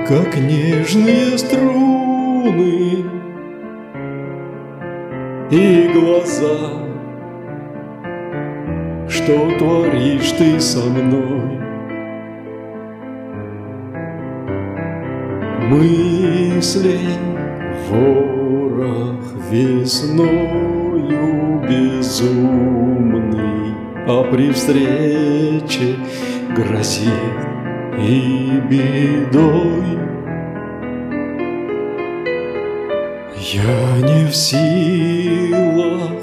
как нежные струны, и глаза, что творишь ты со мной. Мыслей ворох весною безумный, а при встрече грозит и бедой. Я не в силах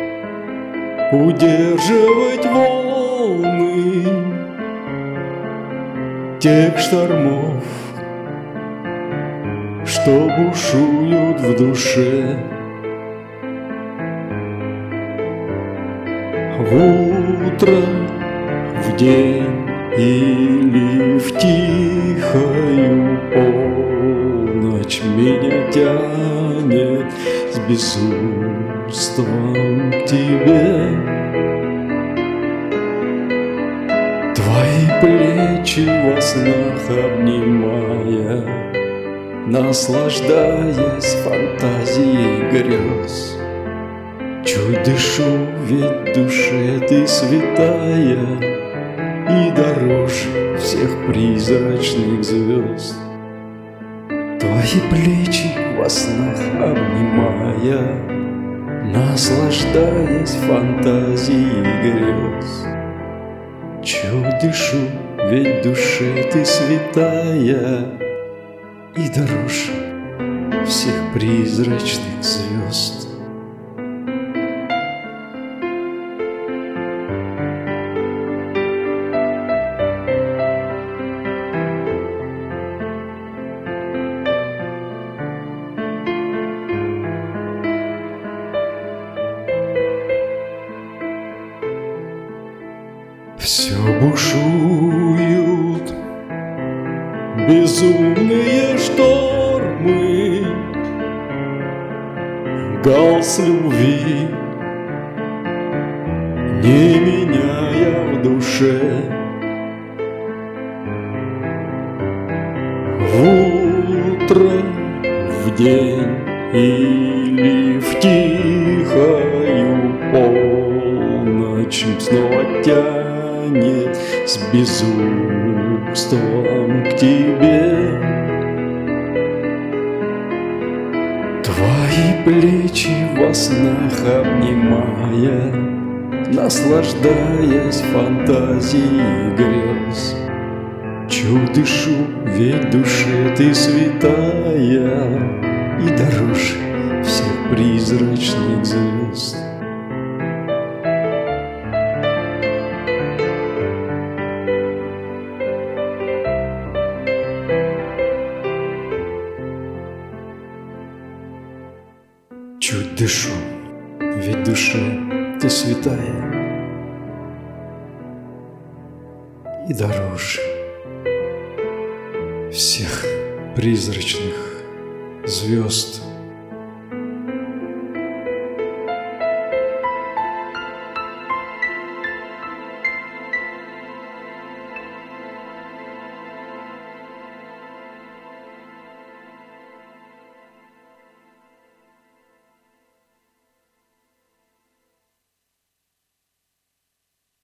удерживать волны тех штормов, что бушуют в душе. В утро, в день или в тихую полночь меня тянет с безумством к тебе. Твои плечи во снах обнимая, наслаждаясь фантазией грез, чуть дышу, ведь в душе ты святая и дороже всех призрачных звезд. Твои плечи во снах обнимая, наслаждаясь фантазией грез, чуть дышу, ведь в душе ты святая и дороже всех призрачных звезд. Все бушуют безумные штормы, галс любви, не меняя в душе. В утро, в день или в тихую полночь снова тянет с безумством к тебе. Твои плечи во снах обнимая, наслаждаясь фантазией грез, чуть дышу, ведь в душе ты святая и дороже всех призрачных звезд. Чуть дышу, ведь в душе ты святая и дороже всех призрачных звезд.